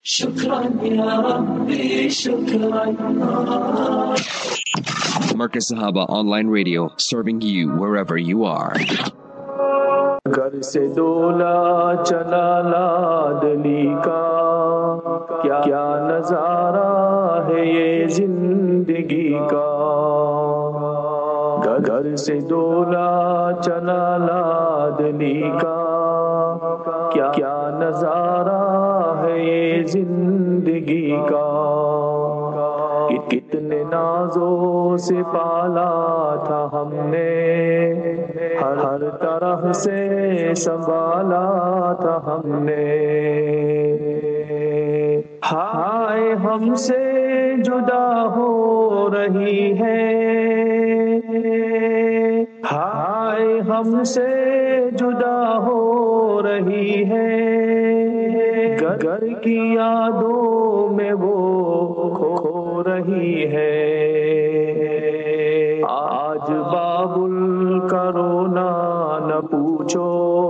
شكرا يا ربي شكرا. Marcus Sahaba Online Radio, serving you wherever you are. گھر سے دولا چلا لادلی کا کیا نظارہ ہے یہ زندگی کا. گھر سے دولا چلا لادلی کا کیا نظارہ ہے یہ زندگی کا. کتنے نازوں سے پالا تھا ہم نے، ہر طرح سے سنبھالا تھا ہم نے. ہائے ہم سے جدا ہو رہی ہے، ہائے ہم سے جدا ہو رہی ہے. گھر کی یادوں میں وہ کھو رہی ہے. آج بابل کا رونا نہ پوچھو،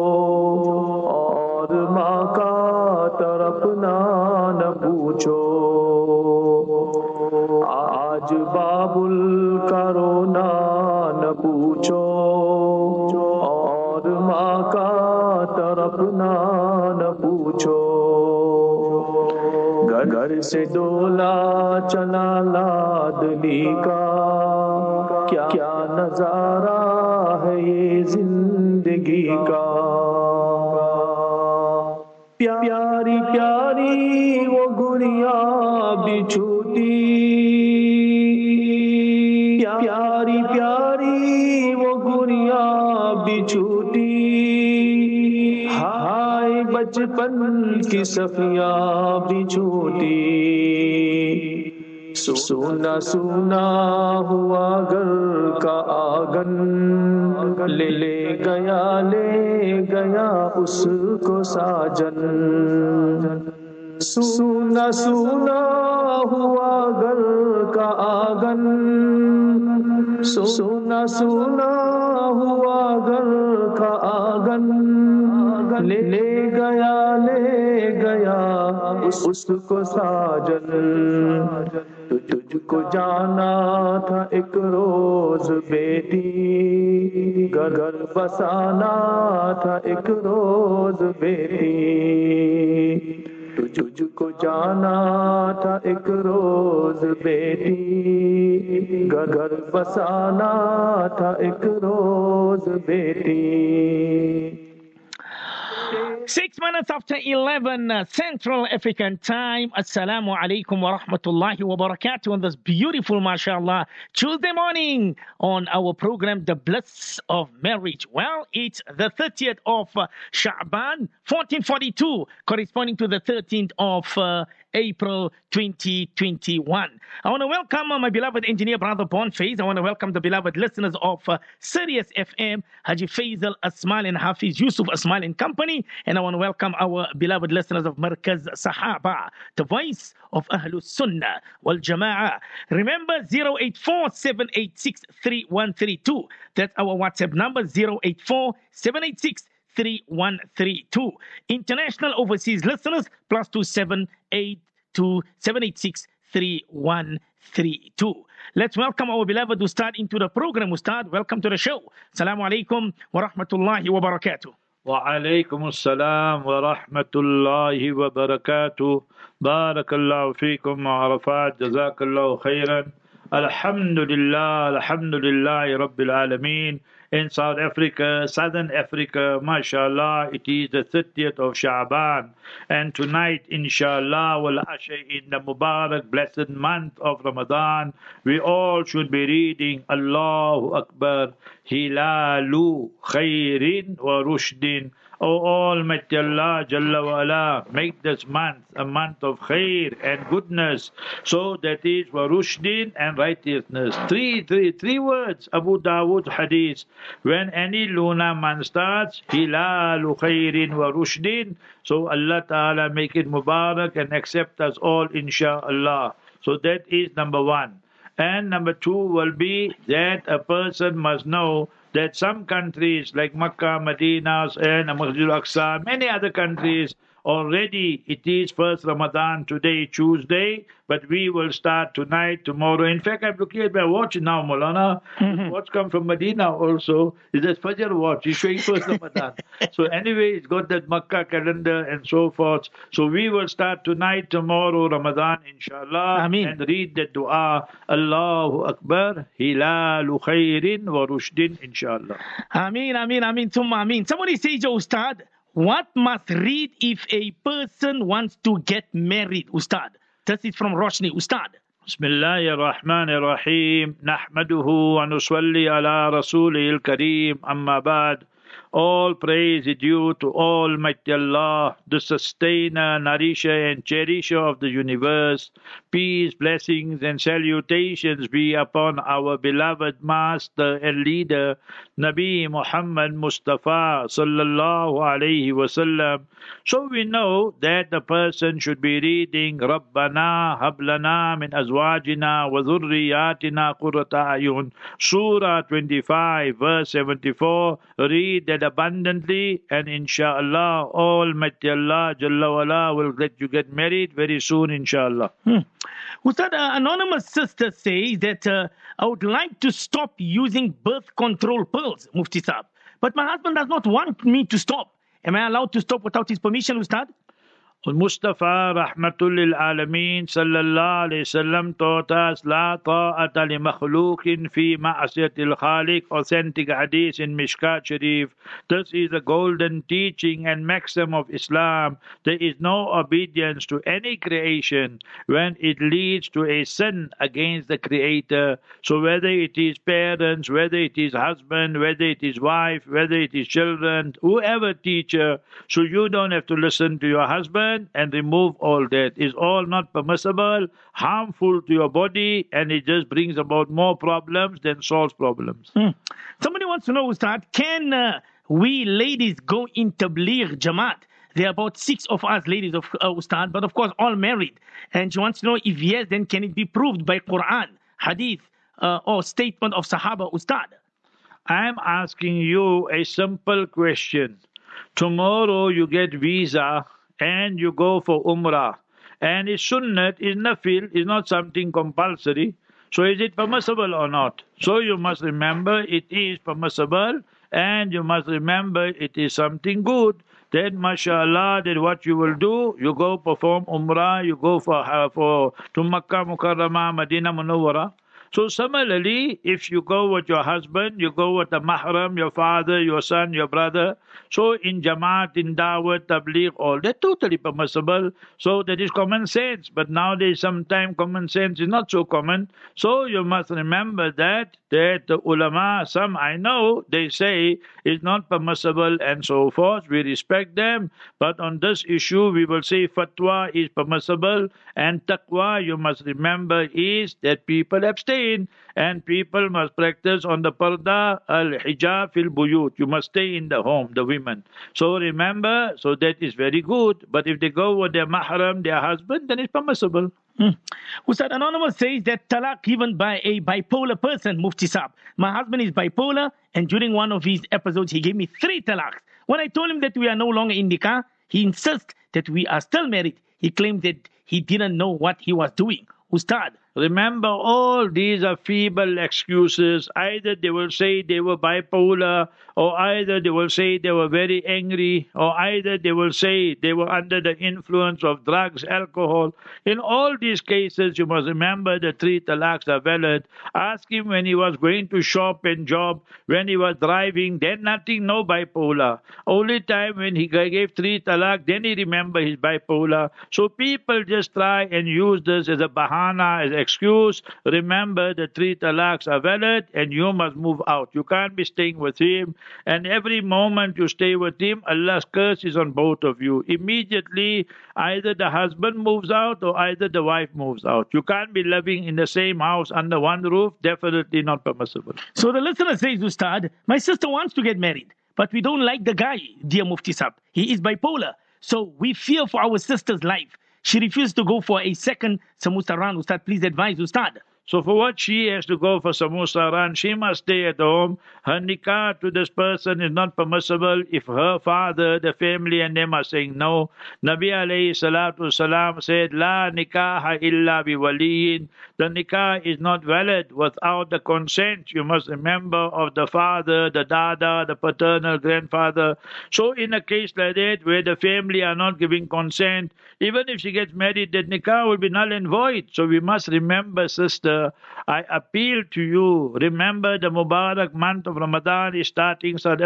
اور ماں کا تڑپنا نہ پوچھو. آج بابل کا رونا نہ پوچھو، اور ماں کا تڑپنا نہ پوچھو. گھر سے دولا چلا لادلی کا کیا نظارہ ہے یہ زندگی کا. پیاری پیاری وہ گڑیا بچھوٹی، پیاری پیاری وہ گڑیا بچھوٹی. ہائے بچپن کی صفیاں بچھوٹی. سونا سونا ہوا گھر کا آنگن، لے گیا اس کو ساجن. سونا سونا ہوا گھر کا آنگن، سونا سونا ہوا گھر کا آنگن. لے گیا اس کو ساجن. تجھ کو جانا تھا ایک روز بیٹی، گھر بسانا تھا ایک روز بیٹی. تجھ کو جانا تھا ایک روز بیٹی، گھر بسانا تھا ایک روز بیٹی. 6 minutes after 11 Central African Time. Assalamu alaikum wa rahmatullahi wa barakatuh on this beautiful, mashallah, Tuesday morning on our program, The Bliss of Marriage. Well, it's the 30th of Sha'ban, 1442, corresponding to the 13th of April 2021. I want to welcome my beloved engineer, Brother Bonface. I want to welcome the beloved listeners of Sirius FM, Haji Faisal Asmal and Hafiz Yusuf Asmal and Company. And I want to welcome our beloved listeners of Markaz Sahaba, the voice of Ahlus Sunnah wal Jama'ah. Remember 084-786-3132. That's our WhatsApp number, 084-786-3132. International overseas listeners, +278-2786-3132. Let's welcome our beloved Ustad into the program. Ustad, welcome to the show. Assalamu alaikum wa rahmatullahi wa barakatuh. وعليكم السلام ورحمة الله وبركاته. بارك الله فيكم وعرفات. جزاك الله خيرا. الحمد لله رب العالمين. In South Africa, Southern Africa, mashallah, it is the 30th of Sha'ban. And tonight, inshallah, wal usher in the Mubarak, blessed month of Ramadan, we all should be reading Allahu Akbar, Hilalu Khairin wa Rushdin. O Almighty Allah, Jalla wa Ala, make this month a month of khair and goodness. So that is wa Rushdin and righteousness. Three words, Abu Dawood hadith. When any lunar month starts, Hilalu Khairin wa Rushdin. So Allah Ta'ala make it Mubarak and accept us all, inshaAllah. So that is number one. And number two will be that a person must know that some countries like Makkah, Medina, and Masjid al-Aqsa, many other countries, already it is first Ramadan today, Tuesday, but we will start tonight, tomorrow. In fact, I'm looking at my watch now, Maulana. Watch come from Medina also. It's a Fajr watch. It's showing first Ramadan. So anyway, it's got that Makkah calendar and so forth. So we will start tonight, tomorrow, Ramadan, inshallah, Ameen. and read the dua, Allahu Akbar, Hilalu Khairin wa Rushdin, inshallah. Ameen, Ameen, Ameen, Thumma Ameen. Somebody says, Ustad, what must read if a person wants to get married, Ustad? This is from Roshni, Ustad. بسم الله الرحمن الرحيم نحمده ونصلي على رسوله الكريم أما بعد. All praise is due to Almighty Allah, the sustainer, nourisher and cherisher of the universe. Peace, blessings and salutations be upon our beloved master and leader, Nabi Muhammad Mustafa sallallahu alayhi wasallam. So we know that the person should be reading Rabbana hablana min azwajina wa dhurriyatina qurrata ayun. Surah 25 verse 74. Read that abundantly, and inshallah Almighty Allah Jalla wala will let you get married very soon, inshallah. Ustad, anonymous sister says that I would like to stop using birth control pills, Mufti Saab, but my husband does not want me to stop. Am I allowed to stop without his permission, Ustad? Mustafa Rahmatul lil Alameen sallallahu alayhi wasallam taught us La ta'ata li makhluqin fi ma'asiyatil khaliq. Authentic hadith in Mishkat Sharif. This is a golden teaching and maxim of Islam. There is no obedience to any creation when it leads to a sin against the Creator. So whether it is parents, whether it is husband, whether it is wife, whether it is children, whoever teacher, so you don't have to listen to your husband and remove all that. Is all not permissible, harmful to your body, and it just brings about more problems than solves problems. Somebody wants to know, Ustad, can we ladies go in Tabligh Jamaat? There are about 6 of us ladies of Ustad, but of course all married. And she wants to know if yes, then can it be proved by Quran, Hadith, or statement of Sahaba, Ustad? I am asking you a simple question. Tomorrow you get visa and you go for Umrah. And it's sunnat, is nafil, is not something compulsory. So is it permissible or not? So you must remember it is permissible, and you must remember it is something good. Then, mashallah, that what you will do, you go perform Umrah, you go to Makkah Mukarramah, Medina Munawwara. So similarly, if you go with your husband, you go with the mahram, your father, your son, your brother. So in Jamaat, in Dawat, Tabligh, all that totally permissible. So that is common sense. But nowadays, sometimes common sense is not so common. So you must remember that the ulama, some I know, they say it's not permissible and so forth. We respect them. But on this issue, we will say fatwa is permissible, and taqwa, you must remember, is that people abstain and people must practice on the parda al-hijab fil buyut. You must stay in the home, the women. So remember, so that is very good. But if they go with their mahram, their husband, then it's permissible. Ustad, Anonymous says that talaq given by a bipolar person, Mufti Saab. My husband is bipolar, and during one of his episodes, he gave me 3 talaqs. When I told him that we are no longer in nikah, he insists that we are still married. He claimed that he didn't know what he was doing. Ustad, remember, all these are feeble excuses. Either they will say they were bipolar, or either they will say they were very angry, or either they will say they were under the influence of drugs, alcohol. In all these cases, you must remember the 3 talaqs are valid. Ask him when he was going to shop and job, when he was driving, then nothing, no bipolar. Only time when he gave 3 talaq, then he remember his bipolar. So people just try and use this as a bahana, as excuse. Remember, the 3 talaqs are valid and you must move out. You can't be staying with him, and every moment you stay with him, Allah's curse is on both of you. Immediately, either the husband moves out or either the wife moves out. You can't be living in the same house under one roof. Definitely not permissible. So the listener says, Ustad, my sister wants to get married, but we don't like the guy, dear Mufti Saab. He is bipolar, so we fear for our sister's life. She refused to go for a second Samusaran. Ustad, please advise, Ustad. So for what she has to go for samosa run, she must stay at home. Her nikah to this person is not permissible if her father, the family and them are saying no. Nabi alayhi salatu salam said, La nikaha illa bi waliyin. The nikah is not valid without the consent, you must remember, of the father, the dada, the paternal grandfather. So in a case like that where the family are not giving consent, even if she gets married, that nikah will be null and void. So we must remember, sister, I appeal to you, remember the Mubarak month of Ramadan is starting Southern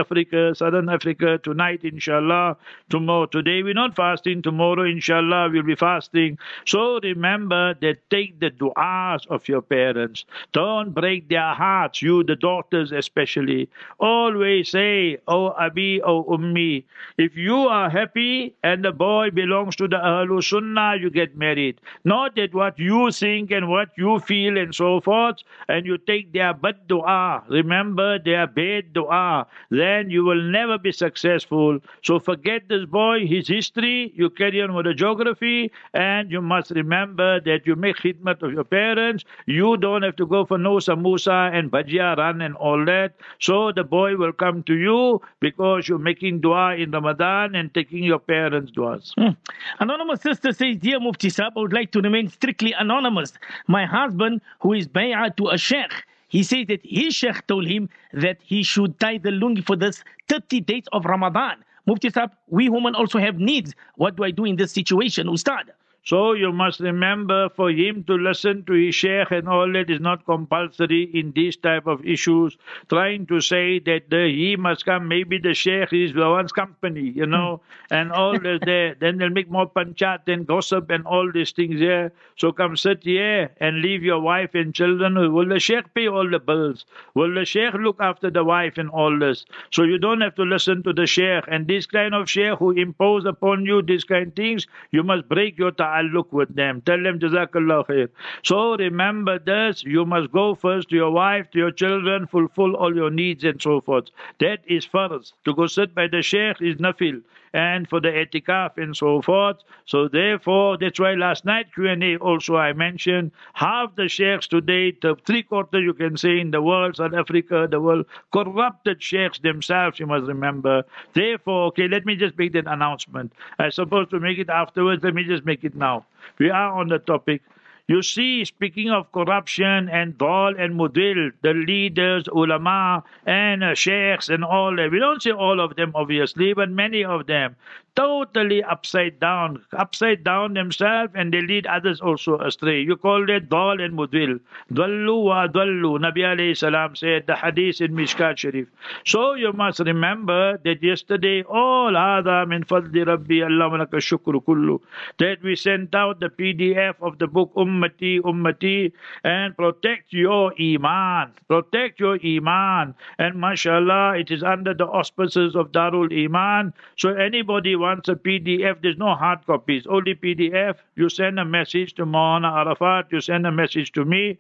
Africa tonight, inshallah. Tomorrow, today we're not fasting, tomorrow, inshallah, we'll be fasting. So remember that take the du'as of your parents. Don't break their hearts, you, the daughters especially. Always say, oh Abi, oh Ummi, if you are happy and the boy belongs to the Ahlul Sunnah, you get married. Not that what you think and what you feel and so forth, and you take their bad dua, remember their bad dua, then you will never be successful. So forget this boy, his history, you carry on with the geography, and you must remember that you make khidmat of your parents. You don't have to go for no samosa and bhajia run and all that. So the boy will come to you because you're making dua in Ramadan and taking your parents' duas. Anonymous sister says, Dear Mufti Sahib, I would like to remain strictly anonymous. My husband, who is bay'ah to a sheikh, he says that his sheikh told him that he should tie the lungi for this 30 days of Ramadan. Mufti Sahib, we women also have needs. What do I do in this situation, Ustad? So you must remember, for him to listen to his sheikh and all that is not compulsory in these type of issues. Trying to say that he must come, maybe the sheikh is the one's company, and all this there. Then they'll make more panchat and gossip and all these things here. So come sit here and leave your wife and children. Will the sheikh pay all the bills? Will the sheikh look after the wife and all this? So you don't have to listen to the sheikh. And this kind of sheikh who impose upon you these kind of things, you must break your look with them. Tell them Jazakallah khair. So remember this, you must go first to your wife, to your children, fulfill all your needs and so forth. That is farz. To go sit by the sheikh is nafil. And for the etikaf and so forth. So therefore, that's why last night Q&A also I mentioned, half the sheikhs today, the 3/4 you can say in the world, South Africa, the world, corrupted sheikhs themselves, you must remember. Therefore, okay, let me just make that announcement. I was supposed to make it afterwards, let me just make it now. We are on the topic. You see, speaking of corruption and dal and mudil, the leaders, ulama, and sheikhs and all that, we don't say all of them obviously, but many of them, totally upside down themselves, and they lead others also astray. You call that dal and mudil. Dallu wa dallu. Nabi alayhi salam said, the hadith in Mishkat Sharif. So you must remember that yesterday, all hada min fadli rabbi Allahumma laka shukru kullu, that we sent out the PDF of the book Ummati, Ummati, and protect your iman. Protect your iman. And mashallah, it is under the auspices of Darul Iman. So anybody wants a PDF, there's no hard copies, only PDF. You send a message to Maulana Arafat, you send a message to me,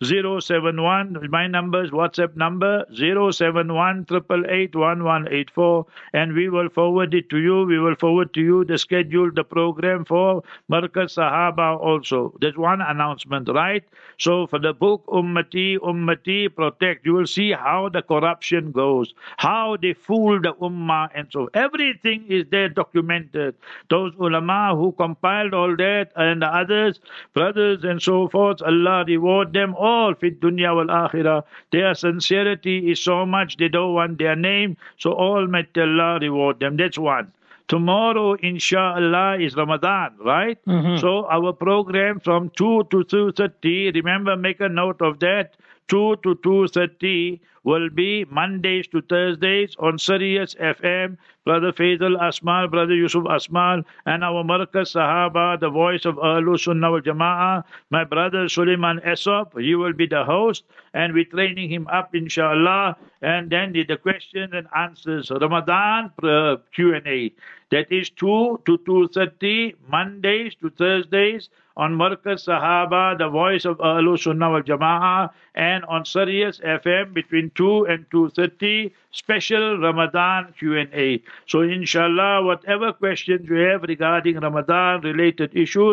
071, my number is WhatsApp number, 071 888 1184, and we will forward it to you. We will forward to you the schedule, the program for Markaz Sahaba also. There's one announcement, right? So for the book Ummati, Ummati, protect, you will see how the corruption goes, how they fool the Ummah, and so everything is there documented. Those ulama who compiled all that and the others, brothers and so forth, Allah reward them all fit dunya wal akhirah. Their sincerity is so much, they don't want their name, so Almighty Allah reward them. That's one. Tomorrow, inshallah, is Ramadan, right? So our program from 2 to 2:30, remember, make a note of that, 2 to 2:30 will be Mondays to Thursdays on Sirius FM. Brother Faisal Asmal, Brother Yusuf Asmal, and our Markaz Sahaba, the voice of Ahlul Sunnah wal Jama'ah, my brother Suleiman Esop, he will be the host, and we're training him up, inshallah, and then the questions and answers, Ramadan Q&A. That is 2 to 2:30, Mondays to Thursdays, on Markaz Sahaba, the voice of Ahlul Sunnah wal Jama'ah, and on Sirius FM between 2 and 2:30, special Ramadan Q&A. So inshallah, whatever questions you have regarding Ramadan related issues,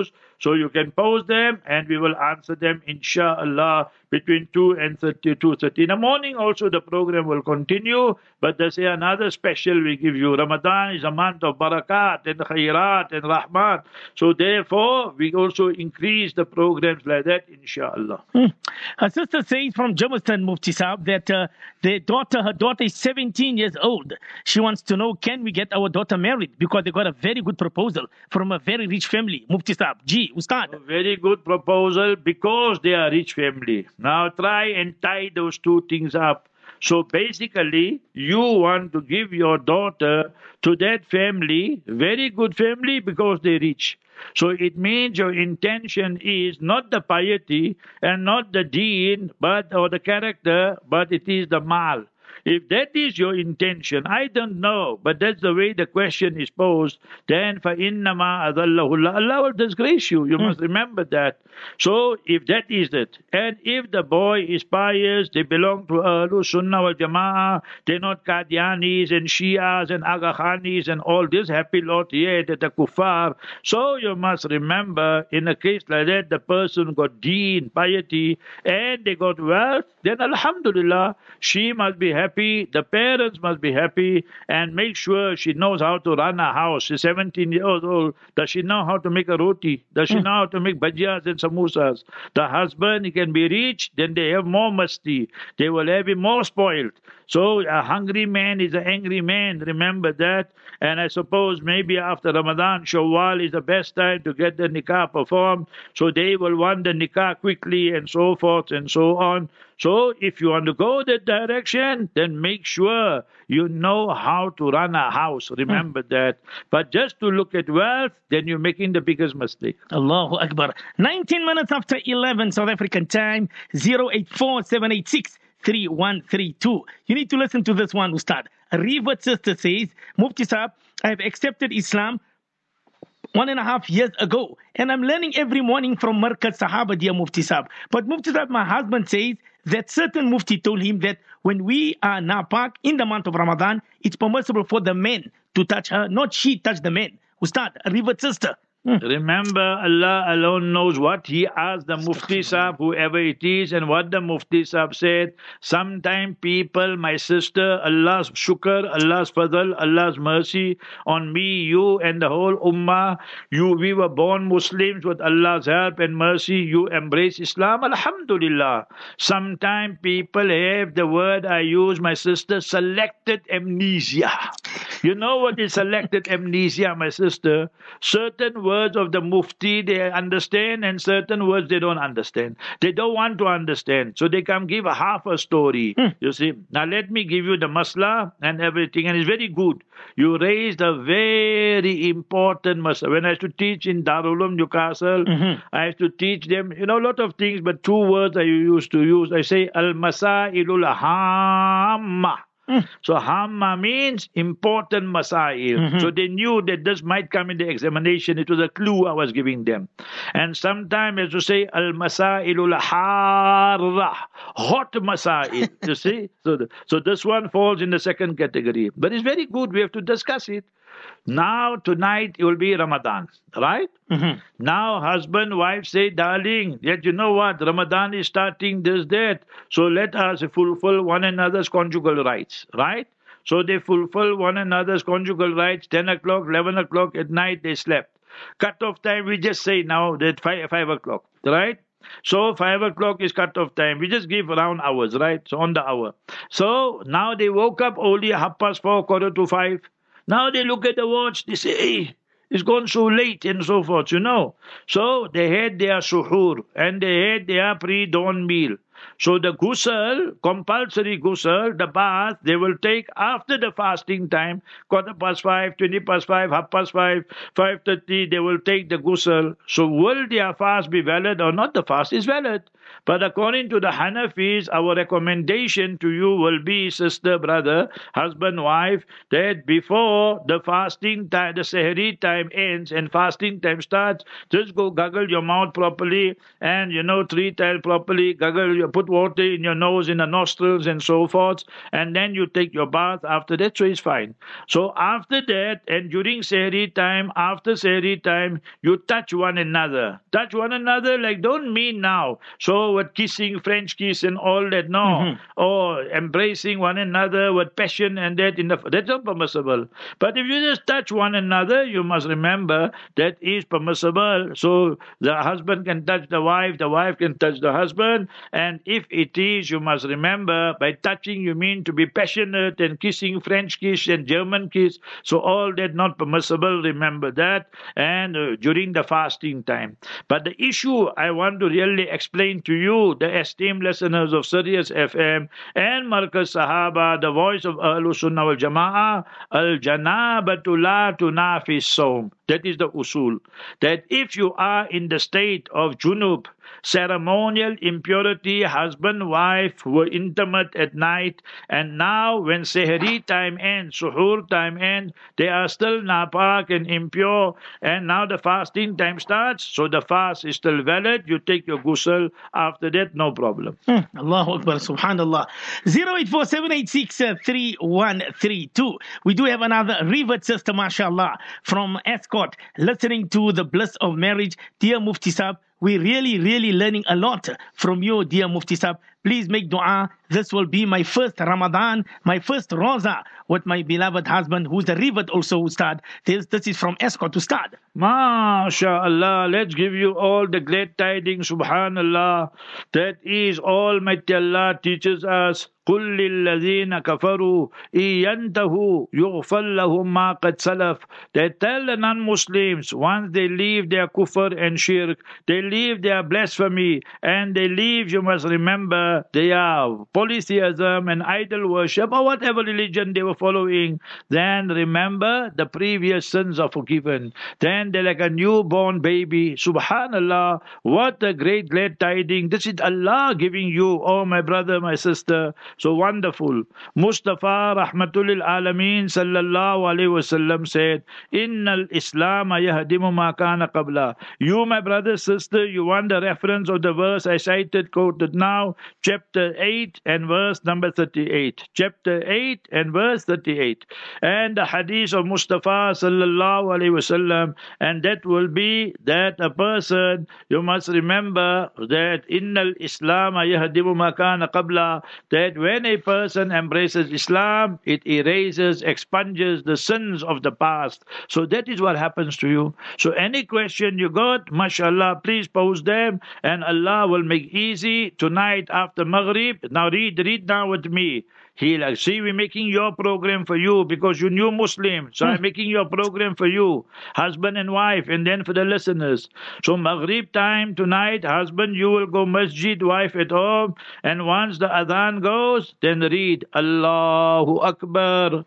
So you can post them and we will answer them inshallah between 2 and 2:30. In the morning also the program will continue, but there's another special we give you. Ramadan is a month of barakat and khairat and rahmat. So therefore we also increase the programs like that inshallah. Her sister says from Jamestown, Mufti Saab, that her daughter is 17 years old. She wants to know, can we get our daughter married? Because they got a very good proposal from a very rich family. Mufti Saab, Ustad. A very good proposal because they are rich family. Now try and tie those two things up. So basically, you want to give your daughter to that family, very good family, because they're rich. So it means your intention is not the piety and not the deen, or the character, but it is the mal. If that is your intention, I don't know, but that's the way the question is posed, then فَإِنَّمَا أَذَلَّهُ اللَّهُ, Allah will disgrace you. You must remember that. So if that is it, and if the boy is pious, they belong to Ahlul Sunnah wal Jama'ah, they're not Qadianis and Shias and Aga Khanis and all this happy lot here that the kuffar. So you must remember, in a case like that, the person got deen, piety, and they got wealth, then alhamdulillah, she must be happy, the parents must be happy, and make sure she knows how to run a house. She's 17 years old. Does she know how to make a roti? Does she know how to make bhajiyas and samosas? The husband, he can be rich, then they have more masti. They will have him more spoiled. So a hungry man is an angry man. Remember that. And I suppose maybe after Ramadan, Shawwal is the best time to get the nikah performed. So they will want the nikah quickly and so forth and so on. So if you want to go that direction, then make sure you know how to run a house. Remember that. But just to look at wealth, then you're making the biggest mistake. Allahu Akbar. 19 minutes after 11 South African time, 084-786-3132. You need to listen to this one, Ustad. A revert sister says, Mufti Saab, I have accepted Islam 1.5 years ago, and I'm learning every morning from Markaz Sahaba, dear Mufti Saab. But Mufti Saab, my husband says that certain Mufti told him that when we are napak in the month of Ramadan, it's permissible for the men to touch her, not she touch the men. Ustad, a revert sister. Remember, Allah alone knows what He asked the Mufti Sahib, whoever it is, and what the Mufti Sahib said. Sometimes people, my sister, Allah's shukr, Allah's fadl, Allah's mercy on me, you, and the whole ummah. We were born Muslims with Allah's help and mercy. You embrace Islam, alhamdulillah. Sometimes people have the word I use, my sister, selected amnesia. You know what is selected amnesia, my sister? Certain words of the mufti they understand and certain words they don't understand. They don't want to understand. So they come give a half a story. You see. Now let me give you the masla and everything. And it's very good. You raised a very important masla. When I used to teach in Darul Uloom Newcastle, I used to teach them, a lot of things, but two words I used to use. I say al-masailul hamma. So hamma means important masail. So they knew that this might come in the examination. It was a clue I was giving them. And sometimes as you say al-masailul harra, hot masail. You see? So this one falls in the second category. But it's very good. We have to discuss it. Now, tonight, it will be Ramadan, right? Now, husband, wife say, darling, yet you know what? Ramadan is starting this, that. So let us fulfill one another's conjugal rights, right? So they fulfill one another's conjugal rights, 10 o'clock, 11 o'clock at night, they slept. Cut-off time, we just say now that 5 o'clock, right? So 5 o'clock is cut-off time. We just give round hours, right? So on the hour. So now they woke up only 4:30, 4:45. Now they look at the watch, they say, hey, it's gone so late and so forth, So they had their suhoor and they had their pre-dawn meal. So the ghusl, compulsory ghusl, the bath, they will take after the fasting time, 5:15, 5:20, 5:30, 5:30, they will take the ghusl. So will their fast be valid or not? The fast is valid. But according to the Hanafis, our recommendation to you will be, sister, brother, husband, wife, that before the fasting time, the Sehri time ends and fasting time starts, just go gargle your mouth properly and, 3 times properly, gargle your put water in your nose, in the nostrils, and so forth, and then you take your bath after that, so it's fine. So after that, and during Sehri time, after Sehri time, you touch one another. Touch one another, like don't mean now. So with kissing, French kiss and all that, no. Or embracing one another with passion and that, that's not permissible. But if you just touch one another, you must remember that is permissible. So the husband can touch the wife can touch the husband. And if it is, you must remember, by touching you mean to be passionate, and kissing, French kiss and German kiss. So all that not permissible, remember that. And during the fasting time. But the issue I want to really explain to you, the esteemed listeners of Sirius FM and Markaz Sahaba, the voice of Ahlus Sunnah wal Jama'ah, al-janabatu la tunafi as-sawm. That is the usul. That if you are in the state of junub, ceremonial impurity, husband, wife were intimate at night, and now when Sehri time ends, Suhoor time ends, they are still napak and impure, and now the fasting time starts, so the fast is still valid. You take your ghusl, after that, no problem. Allahu Akbar, Subhanallah. 08478633132. We do have another revert sister, mashallah, from Escort, listening to the bliss of marriage. Dear Mufti Sahib, we really learning a lot from you, dear Mufti Sahib. Please make dua. This will be my first Ramadan, my first Roza with my beloved husband, who's the revert also, Ustad. This is from Escort, Ustad. MashaAllah, let's give you all the glad tidings, subhanallah. That is Almighty Allah teaches us. قُلْ لِلَّذِينَ كَفَرُوا إِيَنْتَهُ يُغْفَرْ لَهُمْ مَا قَدْ سَلَفْ. They tell the non-Muslims, once they leave their kufr and shirk, they leave their blasphemy, and they leave, you must remember, their polytheism and idol worship, or whatever religion they were following, then remember, the previous sins are forgiven. Then they're like a newborn baby. Subhanallah, what a great glad tidings. This is Allah giving you, oh my brother, my sister. So wonderful. Mustafa Rahmatul Alameen Sallallahu Alaihi Wasallam said, Innal Islam yahdimu ma kana qabla. You, my brother, sister, you want the reference of the verse I cited, quoted now, chapter 8 and verse number 38. Chapter 8 and verse 38. And the hadith of Mustafa Sallallahu Alaihi Wasallam, and that will be that a person, you must remember that Innal Islam yahdimu ma kana qabla, that when a person embraces Islam, it erases, expunges the sins of the past. So that is what happens to you. So any question you got, mashallah, please pose them, and Allah will make easy tonight after Maghrib. Now read now with me. See, we're making your program for you because you're new Muslim. So I'm making your program for you, husband and wife, and then for the listeners. So Maghrib time tonight, husband, you will go masjid, wife at home. And once the adhan goes, then read Allahu Akbar,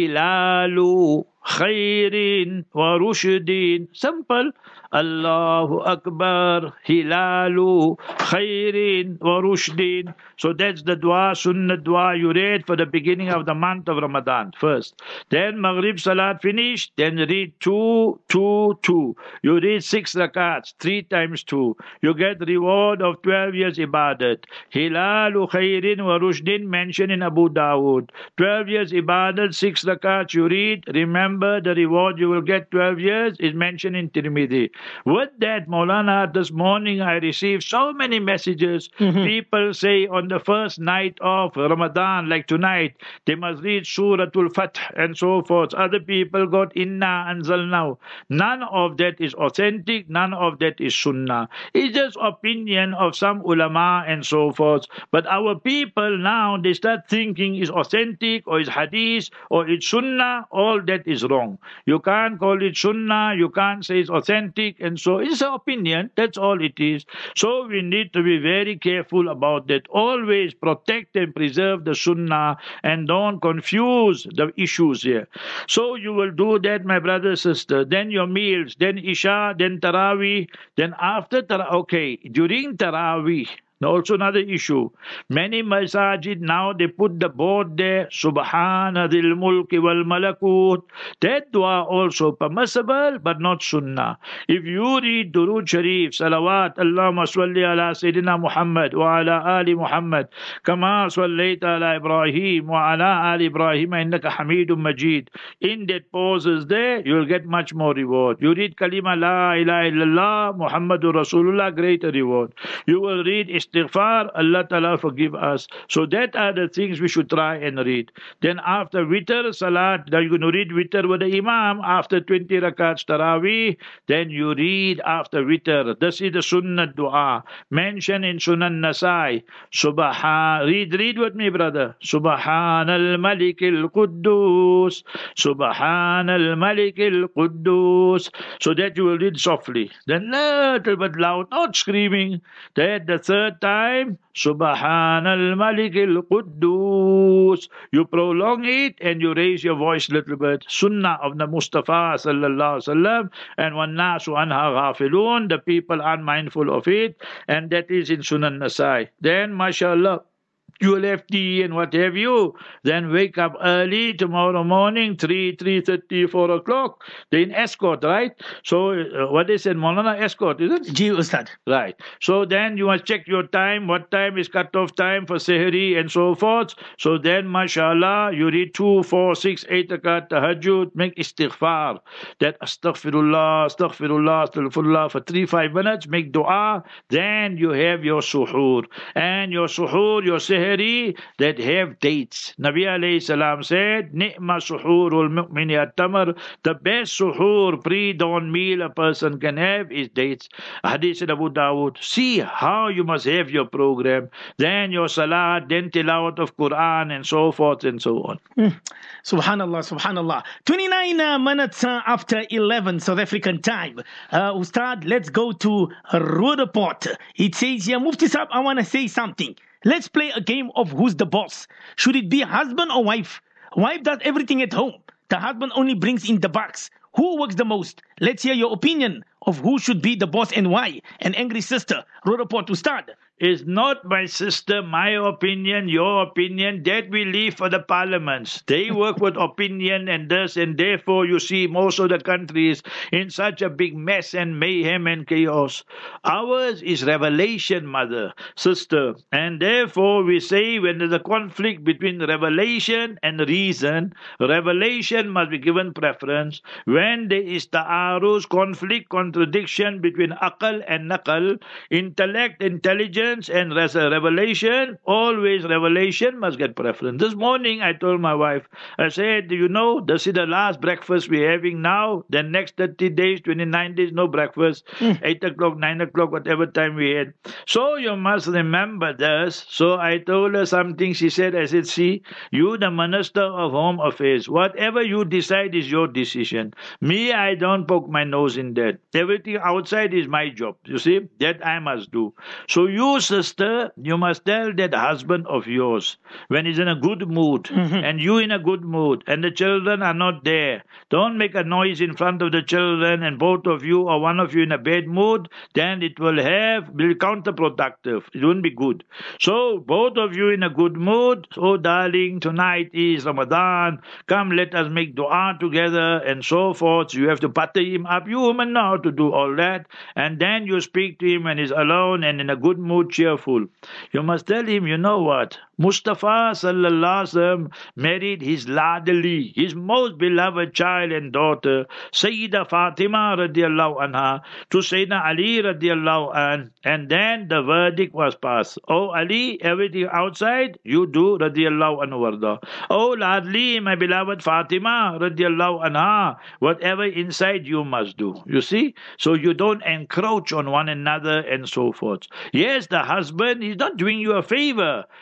Hilalu khairin wa rushdin. Simple. Allahu Akbar, Hilalu khairin wa rushdin. So that's the dua, sunnah dua you read for the beginning of the month of Ramadan first. Then Maghrib Salat finished, then read 2, 2, 2. You read 6 rakats, 3 times 2. You get reward of 12 years ibadat. Hilalu khairin wa rushdin mentioned in Abu Dawood. 12 years ibadat, 6 rakats you read. Remember the reward you will get 12 years is mentioned in Tirmidhi. With that, Maulana, this morning I received so many messages. People say on the first night of Ramadan, like tonight, they must read Suratul Fath and so forth. Other people got Inna Anzalnahu. None of that is authentic. None of that is Sunnah. It's just opinion of some ulama and so forth. But our people now, they start thinking is authentic or is hadith or it's Sunnah. All that is wrong. You can't call it Sunnah. You can't say it's authentic. And so it's an opinion. That's all it is. So we need to be very careful about that. Always protect and preserve the Sunnah and don't confuse the issues here. So you will do that, my brother, sister. Then your meals, then Isha, then Taraweeh, then after Taraweeh. Okay, during Taraweeh, Also another issue. Many masajid now they put the board there, Subhana dhil mulki wal malakut. That dua also permissible but not sunnah. If you read Durood Sharif, Salawat, Allahumma salli ala Sayyidina Muhammad wa ala Ali Muhammad, kama sallaita ala Ibrahim wa ala Ali Ibrahim innaka Hamidum Majid. In that pauses there, you will get much more reward. You read Kalima La ilaha illallah Muhammadur Rasulullah, greater reward. You will read Istighfar, Allah Ta'ala forgive us. So that are the things we should try and read. Then after Witr Salat, then you're going to read Witr with the Imam. After 20 rakats Taraweeh, then you read after Witr. This is the Sunnah Dua. Mentioned in Sunan Nasai. Read with me, brother. Subhanal Malikil Quddus. Subhanal Malikil Quddus. So that you will read softly. Then little bit loud, not screaming. Then the third time, Subhanal Malikil Quddus. You prolong it and you raise your voice a little bit. Sunnah of the Mustafa sallallahu alaihi wasallam. And وَالنَّاسُ عَنْهَا غَافِلُونَ. The people are mindful of it. And that is in Sunan Nasai. Then, mashallah, you will have tea and what have you. Then wake up early tomorrow morning, 3:30, 4 o'clock. Then escort, right? So what is it, Maulana? Escort, is it? Ji Ustad. Right. So then you must check your time. What time is cut-off time for Sehri and so forth. So then, mashallah, you read 2, 4, 6, 8 rakat tahajjud. Make istighfar. That astaghfirullah, astaghfirullah, astaghfirullah for 3-5 minutes. Make dua. Then you have your suhoor. And your suhoor, your sehri, that have dates. Nabi alayhi salam said, Ni'ma suhoorul mu'mini at-tamar. The best suhoor, pre-dawn meal a person can have is dates. Hadith in Abu Dawood. See how you must have your program. Then your salat, then tilawat of Quran and so forth and so on. Subhanallah, subhanallah. 29 minutes after 11 South African time. Ustad, let's go to Rudaport. It says here, Mufti Sahib, I want to say something. Let's play a game of who's the boss. Should it be husband or wife? Wife does everything at home. The husband only brings in the bucks. Who works the most? Let's hear your opinion of who should be the boss and why. An angry sister, Rudaport, to start. Is not, my sister, my opinion, your opinion. That we leave for the parliaments. They work with opinion and this, and therefore you see most of the countries in such a big mess and mayhem and chaos. Ours is revelation, mother, sister, and therefore we say when there's a conflict between revelation and reason, revelation must be given preference. When there is ta'aruz, conflict, contradiction between aqal and naqal, intellect, intelligence, and revelation, always revelation must get preference. This morning I told my wife, I said, you know, this is the last breakfast we're having now. Then next 30 days, 29 days, no breakfast. 8 o'clock, 9 o'clock, whatever time we had. So you must remember this. So I told her something. She said, I said, see, you the Minister of Home Affairs, whatever you decide is your decision. Me, I don't poke my nose in that. Everything outside is my job. You see, that I must do. So you, sister, you must tell that husband of yours when he's in a good mood and you in a good mood and the children are not there. Don't make a noise in front of the children and both of you or one of you in a bad mood, then it will be counterproductive. It won't be good. So both of you in a good mood. Oh darling, tonight is Ramadan. Come, let us make dua together and so forth. You have to butter him up. You women know how to do all that. And then you speak to him when he's alone and in a good mood, cheerful. You must tell him, you know what? Mustafa sallallahu alaihi wasallam married his ladli, his most beloved child and daughter, Sayyida Fatima radiallahu anha, to Sayyidina Ali radiallahu anh, and then the verdict was passed. Oh Ali, everything outside you do radiallahu anhu warda. Oh ladli, my beloved Fatima radiallahu anha, whatever inside you must do. You see? So you don't encroach on one another and so forth. Yes, the husband is not doing you a favor. It's his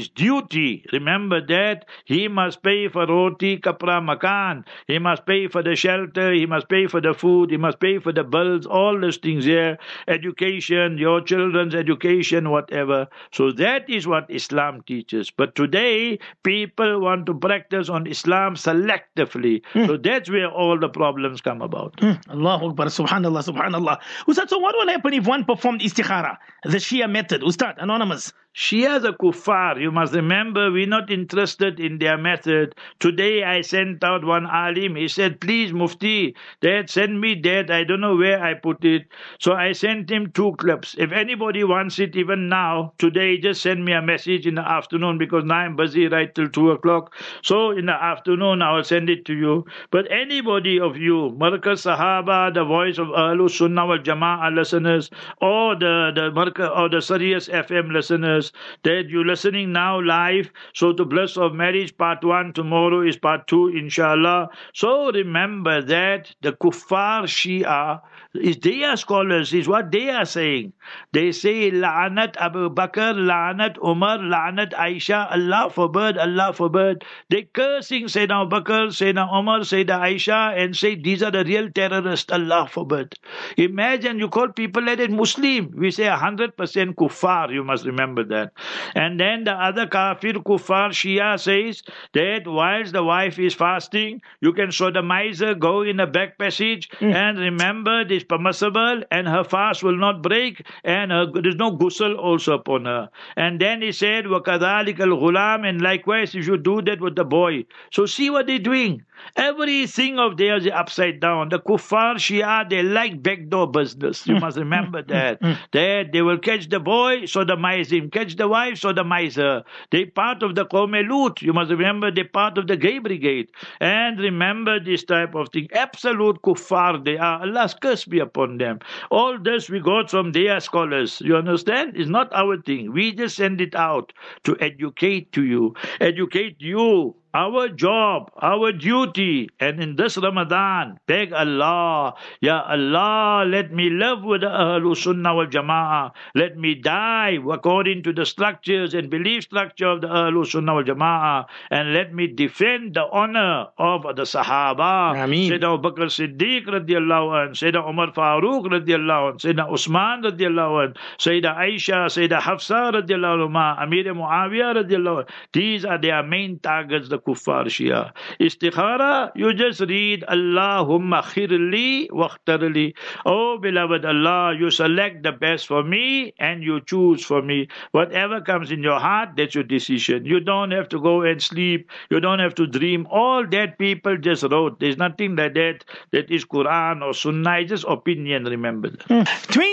his duty. Remember that he must pay for roti, kapra, makan. He must pay for the shelter. He must pay for the food. He must pay for the bills. All those things here. Education, your children's education, whatever. So that is what Islam teaches. But today, people want to practice on Islam selectively. So that's where all the problems come about. Allahu Akbar, subhanallah, subhanallah. Ustad, so what will happen if one performed istikhara, the Shia method? Ustad, anonymous. Shias are kuffar. You must remember, we're not interested in their method. Today I sent out one alim. He said, please, Mufti, Dad, send me that. I don't know where I put it. So I sent him 2 clips. If anybody wants it even now, today, just send me a message in the afternoon, because now I'm busy right till 2 o'clock. So in the afternoon, I will send it to you. But anybody of you, Markaz Sahaba, the voice of Ahlul Sunnah wal Jama'ah listeners, or the Markaz or the Sirius FM listeners, that you're listening now live. So the bliss of marriage part 1, tomorrow is part 2, inshallah. So remember that the kuffar Shia is their scholars, is what they are saying. They say la'anat Abu Bakr, la'anat Umar, la'anat Aisha, Allah forbid, Allah forbid. They cursing Sayyidina Abu Bakr, Sayyidina Umar, Sayyidina Aisha, and say these are the real terrorists, Allah forbid. Imagine you call people like that Muslim. We say 100% kuffar, you must remember that. And then the other kafir kuffar Shia says that whilst the wife is fasting, you can sodomize her, go in a back passage, and remember this permissible, and her fast will not break, and there's no ghusl also upon her. And then he said, وَكَذَلِكَ الْغُلَامِ, and likewise if you do that with the boy. So see what they're doing. Everything of theirs is upside down. The kuffar Shia, they like backdoor business. You must remember that. That they will catch the boy, sodomize him. Catch the wife, sodomize her. They part of the Qawm Lut. You must remember they part of the gay brigade. And remember this type of thing. Absolute kuffar they are. Allah's curse be upon them. All this we got from their scholars. You understand? It's not our thing. We just send it out to educate to you. Educate you. Our job, our duty, and in this Ramadan, beg Allah, Ya Allah, let me live with the Ahlul Sunnah wal Jama'ah. Let me die according to the structures and belief structure of the Ahlul Sunnah wal Jama'ah. And let me defend the honor of the Sahaba. Sayyidina Abu Bakr Siddiq radiallahu anh, Sayyidina Umar Farooq radiallahu anh, Sayyidina Usman radiallahu anh, Sayyidina Aisha, Sayyidina Hafsa radiallahu anh, Amir Muawiyah radiallahu anh. These are their main targets, the kuffar Shia. Istikhara, you just read Allahumma khirli wakhtarli. Oh beloved Allah, you select the best for me and you choose for me. Whatever comes in your heart, that's your decision. You don't have to go and sleep. You don't have to dream. All that people just wrote. There's nothing like that. That is Quran or Sunnah. It's just opinion, remember that.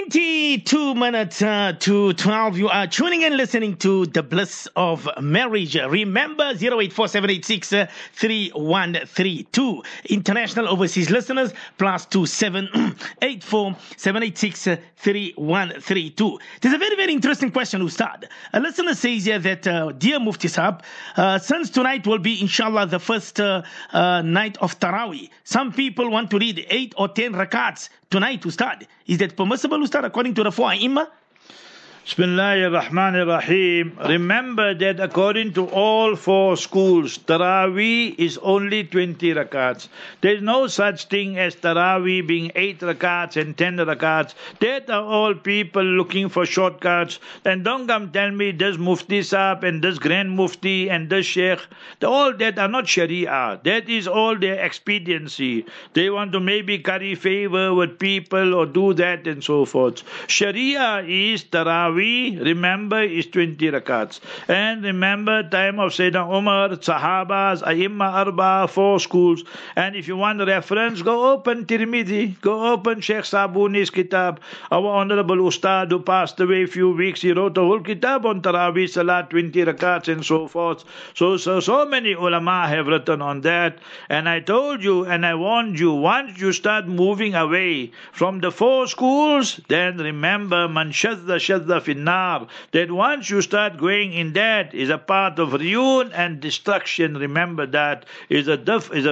22 minutes to 12. You are tuning and listening to The Bliss of Marriage. Remember 0847863132. International overseas listeners +2784 7863132. There's a very, very interesting question, Ustad. A listener says here that, dear Mufti Sahab, since tonight will be, inshallah, the first night of Taraweeh, some people want to read 8 or 10 rakats tonight, Ustad. Is that permissible, Ustad, according to the 4 A'immah? Bismillahir Rahmanir Rahim. Remember that according to all 4 schools, Taraweeh is only 20 rakats. There is no such thing as Taraweeh being 8 rakats and 10 rakats. That are all people looking for shortcuts. And don't come tell me this Mufti Sahab and this Grand Mufti and this Sheikh. All that are not Sharia. That is all their expediency. They want to maybe curry favor with people or do that and so forth. Sharia is Taraweeh. Remember, is 20 rakats. And remember, time of Sayyidina Umar, Sahabas, Aimma Arba, 4 schools. And if you want a reference, go open Tirmidhi, go open Sheikh Sabuni's kitab. Our Honorable Ustad who passed away a few weeks, he wrote a whole kitab on Taraweeh, Salat, 20 rakats and so forth. So many ulama have written on that. And I told you and I warned you, once you start moving away from the 4 schools, then remember, man shadda fi finnar. That once you start going in that is a part of ruin and destruction. Remember that is a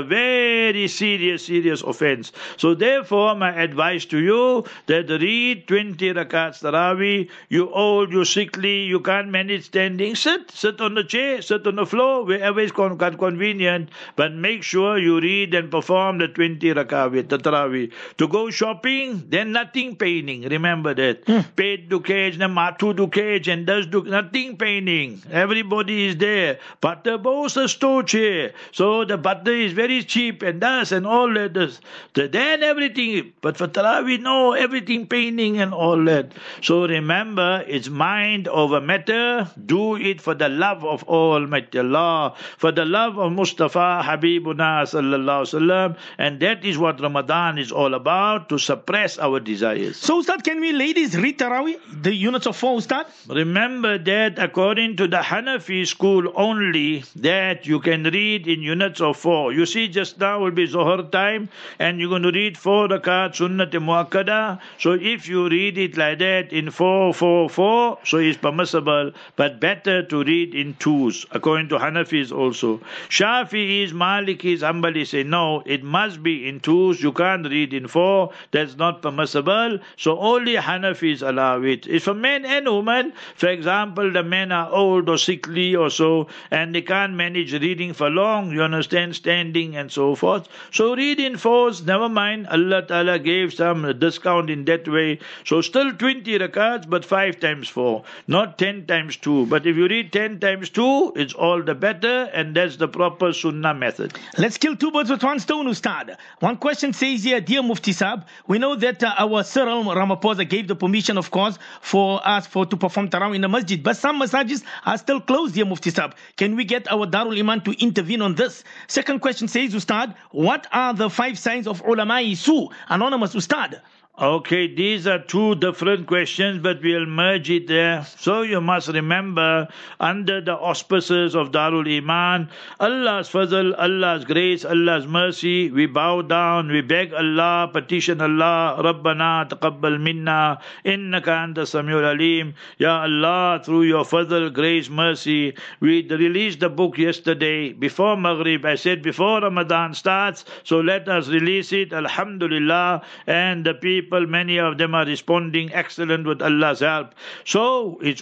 very serious offense. So therefore, my advice to you that read 20 rakats tarawih. You old, you sickly, you can't manage standing. Sit on the chair, sit on the floor, wherever is convenient. But make sure you read and perform the 20 rakats, the tarawih. To go shopping, then nothing paining. Remember that. Paid dukage, the matu dukage, and does nothing paining. Everybody is there. Butter bows a store chair. So the butter is very cheap and does and all that. Then everything. But for tarawih, no, everything paining and all that. So remember, it's mind over matter. Do it for the love of Almighty Allah, for the love of Mustafa Habibuna sallallahu alaihi wasallam, and that is what Ramadan is all about, to suppress our desires. So, Ustad, can we ladies read Tarawih, the units of 4, Ustad? Remember that according to the Hanafi school only, that you can read in units of 4. You see, just now will be Zohar time, and you're going to read 4 rakat Sunnat Muakkada. So if you read it like that in 4, 4, 4, so it's permissible, but better to read in 2s, according to Hanafis also. Shafi'is, Malikis, Hanbalis say no, it must be in 2s, you can't read in 4, that's not permissible, so only Hanafis allow it. It's for men and women. For example, the men are old or sickly or so, and they can't manage reading for long, you understand, standing and so forth. So read in 4s, never mind, Allah Ta'ala gave some discount in that way. So still 20 rakats, but 5 times 4, not 10 times 2. But if you read 10 times 2, it's all the better, and that's the proper sunnah method. Let's kill 2 birds with 1 stone, Ustad. One question says here, dear Mufti Sahib, we know that our Cyril Ramaphosa gave the permission, of course, for us to perform Tarawih in the masjid, but some masajid are still closed, dear Mufti Sahib. Can we get our Darul Iman to intervene on this? Second question says, Ustad, what are the 5 signs of ulama-i su? Anonymous, Ustad. Okay, these are 2 different questions, but we'll merge it there. So you must remember, under the auspices of Darul Iman, Allah's fazl, Allah's grace, Allah's mercy, we bow down, we beg Allah, petition Allah, Rabbana taqabbal minna, innaka anta samiul alim. Ya Allah, through your fazl, grace, mercy, we released the book yesterday, before Maghrib. I said before Ramadan starts, so let us release it, Alhamdulillah, and the people, many of them are responding excellent with Allah's help. So it's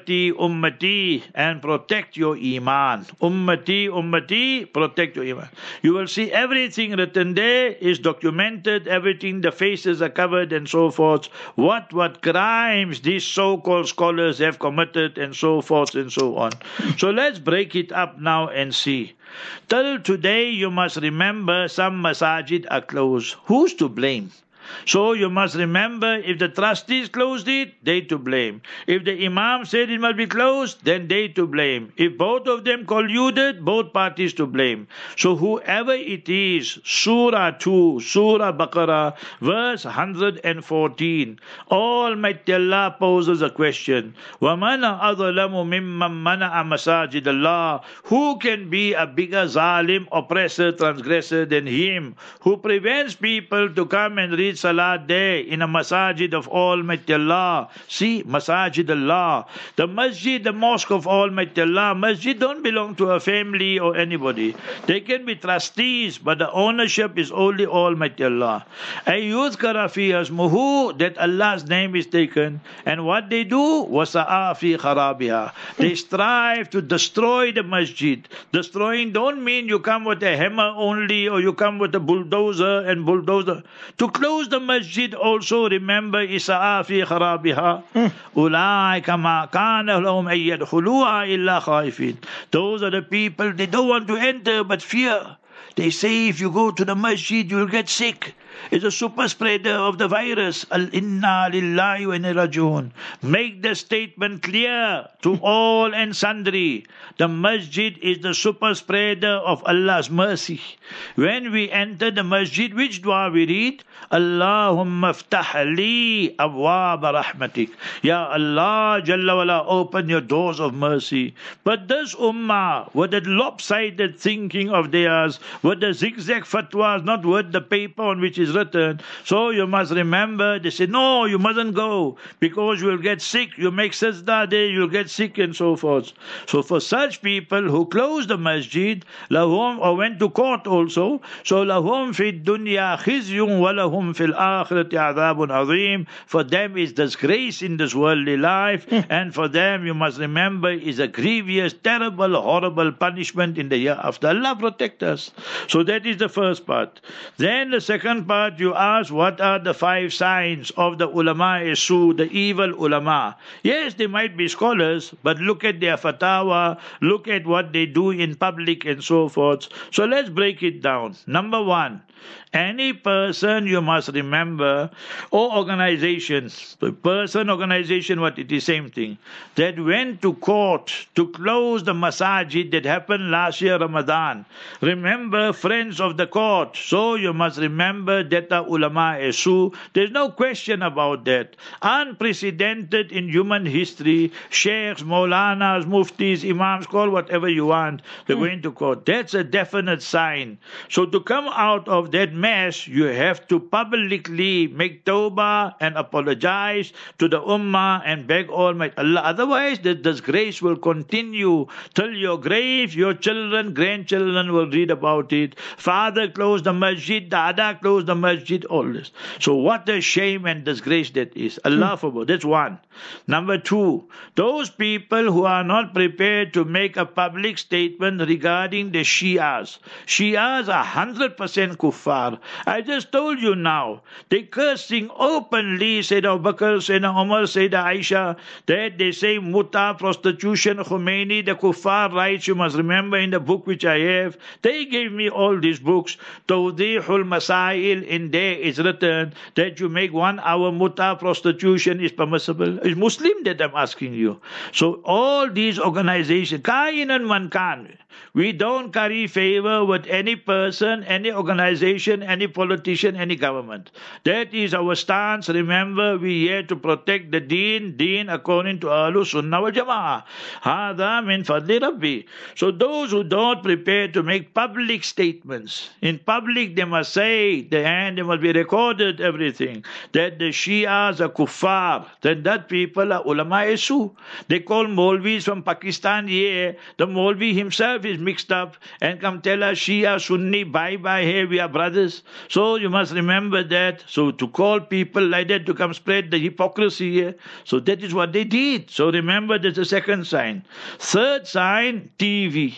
ummati, and protect your iman. Ummati, protect your iman. You will see everything written there is documented, everything, the faces are covered and so forth. What crimes these so-called scholars have committed and so forth and so on. So let's break it up now and see. Till today, you must remember some masajid are closed. Who's to blame? So you must remember, if the trustees closed it, they to blame. If the imam said it must be closed, then they to blame. If both of them colluded, both parties to blame. So whoever it is, Surah 2, Surah Baqarah, verse 114, Almighty Allah poses a question. وَمَنَ أَظْلَمُ مِمَّنْ مَنَعَ مَسَاجِدَ اللَّهِ. Who can be a bigger zalim, oppressor, transgressor than him, who prevents people to come and read Salat there in a masajid of Almighty Allah. See, masajid Allah. The masjid, the mosque of Almighty Allah. Masjid don't belong to a family or anybody. They can be trustees, but the ownership is only Almighty Allah. Ayyuzkara fi asmuhu, that Allah's name is taken. And what they do, wasa'a fi kharabiha. They strive to destroy the masjid. Destroying don't mean you come with a hammer only, or you come with a bulldozer and bulldozer. To close the masjid also, remember, isa'a fi kharabiha. Ulaika ma kana lahum an yadkhuluha illa khaifin. Those are the people, they don't want to enter but fear. They say if you go to the masjid, you'll get sick. It's a super spreader of the virus. Inna lillahi wa inna rajiun. Make the statement clear to all and sundry. The masjid is the super spreader of Allah's mercy. When we enter the masjid, which dua we read? Allahumma ftah li abwab rahmatik. Ya Allah, Jalla wala, open your doors of mercy. But this ummah, with that lopsided thinking of theirs, with the zigzag fatwas, not with the paper on which is written. So you must remember, they say, no, you mustn't go because you will get sick. You make sajda there, you'll get sick and so forth. So for such people who close the masjid, lahum, or went to court also, so lahum fi dunya khizyun wa lahum fil akhirati adhabun azim. For them is disgrace in this worldly life, and for them, you must remember, is a grievous, terrible, horrible punishment in the year after. Allah protect us. So that is the first part. Then the second part, you ask, what are the 5 signs of the ulama-e-su, the evil ulama? Yes, they might be scholars, but look at their fatwa, look at what they do in public and so forth. So let's break it down. Number 1, any person, you must remember, or organization, organization, what it is, same thing, that went to court to close the masajid that happened last year Ramadan. Remember, friends of the court. So you must remember that the ulama-e-su, there's no question about that. Unprecedented in human history, sheikhs, maulanas, muftis, imams, call whatever you want, they're going to court. That's a definite sign. So to come out of that mess, you have to publicly make tawbah and apologize to the ummah and beg Almighty Allah. Otherwise, the disgrace will continue till your grave. Your children, grandchildren will read about it. Father closed the masjid, dada closed the masjid, all this. So what a shame and disgrace that is. Allah forbid. That's one. Number 2, those people who are not prepared to make a public statement regarding the Shias. Shias are 100% kuffar. I just told you now, they cursing openly, Sayyidina Abu Bakr, Sayyidina Umar, Sayyidina Aisha, that they say muta, prostitution, Khomeini, the kuffar rights, you must remember in the book which I have, they gave me all these books, Tawdihul Masail, in there is written that you make 1 hour muta, prostitution is permissible. It's Muslim that I'm asking you. So all these organizations, Kainan Mankan, we don't carry favor with any person, any organization, any politician, any government. That is our stance. Remember, we here to protect the deen according to Ahlus Sunnah wal Jama'ah. Hada min fadli Rabbi. So those who don't prepare to make public statements, in public they must say, and they must be recorded, everything, that the Shias are kuffar, then that people are ulama-e-su. They call Maulvis from Pakistan here. The Maulvi himself is mixed up and come tell us Shia, Sunni, bye-bye, here we are brothers. So you must remember that. So to call people like that to come spread the hypocrisy here, so that is what they did. So remember, that's the second sign. Third sign, TV.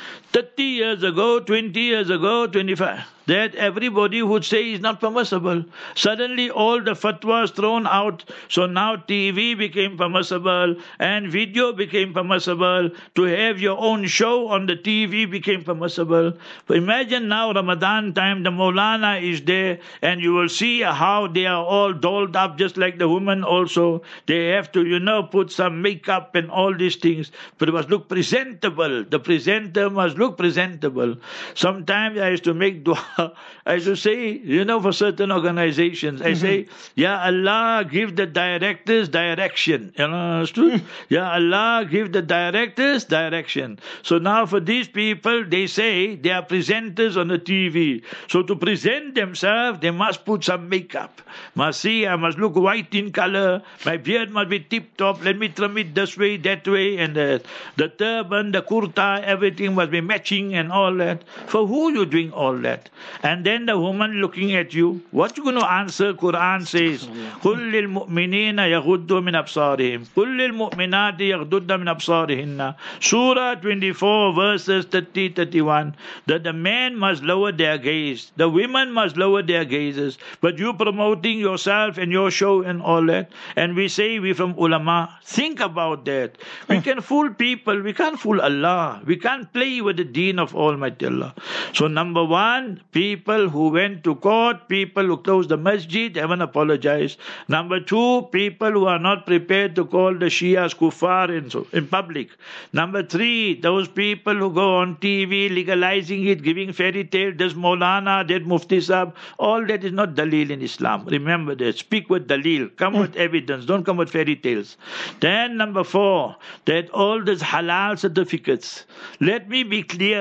30 years ago, 20 years ago, 25, that everybody would say is not permissible. Suddenly all the fatwas thrown out. So now TV became permissible and video became permissible. To have your own show on the TV became permissible. But imagine now Ramadan time, the Maulana is there and you will see how they are all dolled up just like the women also. They have to, put some makeup and all these things. But it must look presentable. The presenter must look presentable. Sometimes I used to make dua. I used to say, for certain organizations, I say, Ya Allah, give the directors direction. You understood? Ya Allah, give the directors direction. So now for these people, they say they are presenters on the TV. So to present themselves, they must put some makeup. Must see, I must look white in color. My beard must be tip-top. Let me trim it this way, that way. And the turban, the kurta, everything must be matching and all that. For who you doing all that? And then the woman looking at you, what you going to answer? Quran says, قُلْ لِلْمُؤْمِنِينَ يَغُدُّوا مِنْ أَبْصَارِهِمْ قُلْ لِلْمُؤْمِنَاتِ يَغْضُضْنَ مِنْ أَبْصَارِهِنَّ. Surah 24 verses 30-31, that the men must lower their gaze, the women must lower their gazes, but you promoting yourself and your show and all that, and we say we from ulama. Think about that. We can fool people, we can't fool Allah. We can't play with the deen of Almighty Allah. So number 1, people who went to court, people who closed the masjid, haven't apologized. Number 2, people who are not prepared to call the Shias kuffar in public. Number 3, those people who go on TV legalizing it, giving fairy tale, this Maulana, that Mufti Sahib, all that is not dalil in Islam. Remember that. Speak with dalil. Come with evidence. Don't come with fairy tales. Then number 4, that all these halal certificates. Let me be clear.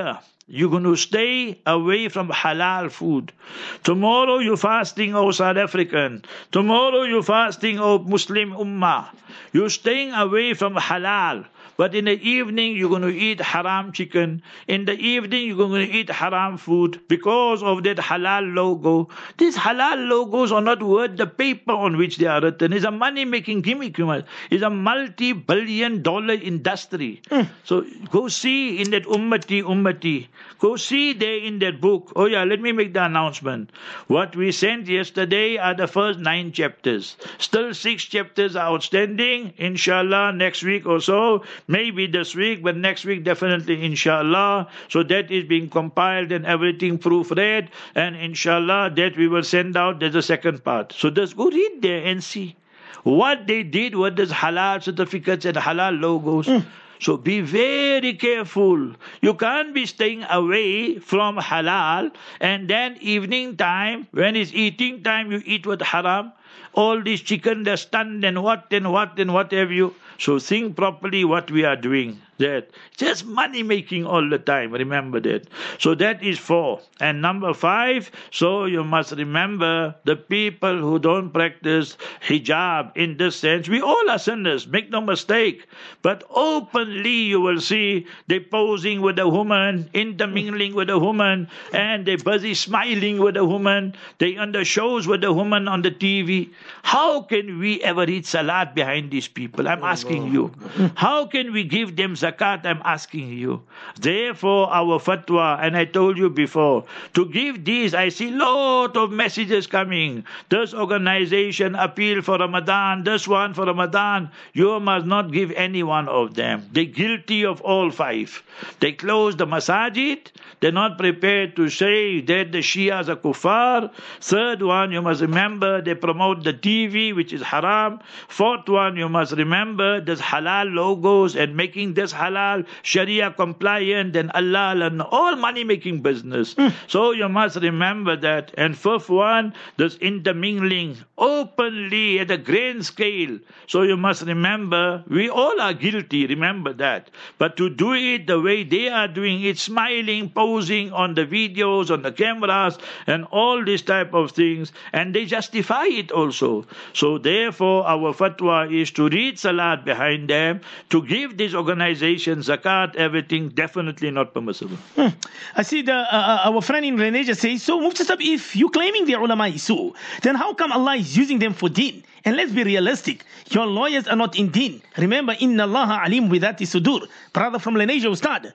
you're going to stay away from halal food. Tomorrow you're fasting, O South African. Tomorrow you're fasting, O Muslim Ummah. You're staying away from halal. But in the evening, you're going to eat haram chicken. In the evening, you're going to eat haram food because of that halal logo. These halal logos are not worth the paper on which they are written. It's a money-making gimmick. It's a multi-billion-dollar industry. So go see in that Ummati. Go see there in that book. Oh yeah, let me make the announcement. What we sent yesterday are the first 9 chapters. Still 6 chapters are outstanding. Inshallah, next week or so. Maybe this week, but next week definitely inshallah. So that is being compiled and everything proofread. And inshallah that we will send out. There's a second part. So just go read there and see what they did with these halal certificates and halal logos. So be very careful. You can't be staying away from halal and then evening time, when it's eating time, you eat with haram. All this chicken, they're stunned and what have you. So think properly what we are doing. That just money making all the time. Remember that. So that is 4. And number 5, so you must remember the people who don't practice hijab in this sense. We all are sinners, make no mistake. But openly you will see they posing with a woman, intermingling with a woman, and they busy smiling with a woman. They on the shows with a woman on the TV. How can we ever read salat behind these people? I'm asking you. How can we give them zakat? I'm asking you. Therefore, our fatwa, and I told you before, to give these, I see lot of messages coming. This organization appeal for Ramadan, this one for Ramadan. You must not give any one of them. They're guilty of all 5. They close the masajid. They're not prepared to say that the Shias are kuffar. Third one, you must remember, they promote the TV, which is haram. Fourth one, you must remember, there's halal logos and making this halal, Sharia compliant, and halal, and all money-making business. So you must remember that. And fifth one, there's intermingling openly at a grand scale. So you must remember, we all are guilty, remember that. But to do it the way they are doing it, smiling, posing on the videos, on the cameras, and all these type of things, and they justify it also. So therefore, our fatwa is to read salat behind them, to give these organizations zakat, everything, definitely not permissible. I see our friend in Reneja says, so Mufti Sahib, if you're claiming the ulama is so, then how come Allah is using them for deen? And let's be realistic. Your lawyers are not in deen. Remember, inna Allah alim with dhati sudur. Brother from Lenasia, Ustad.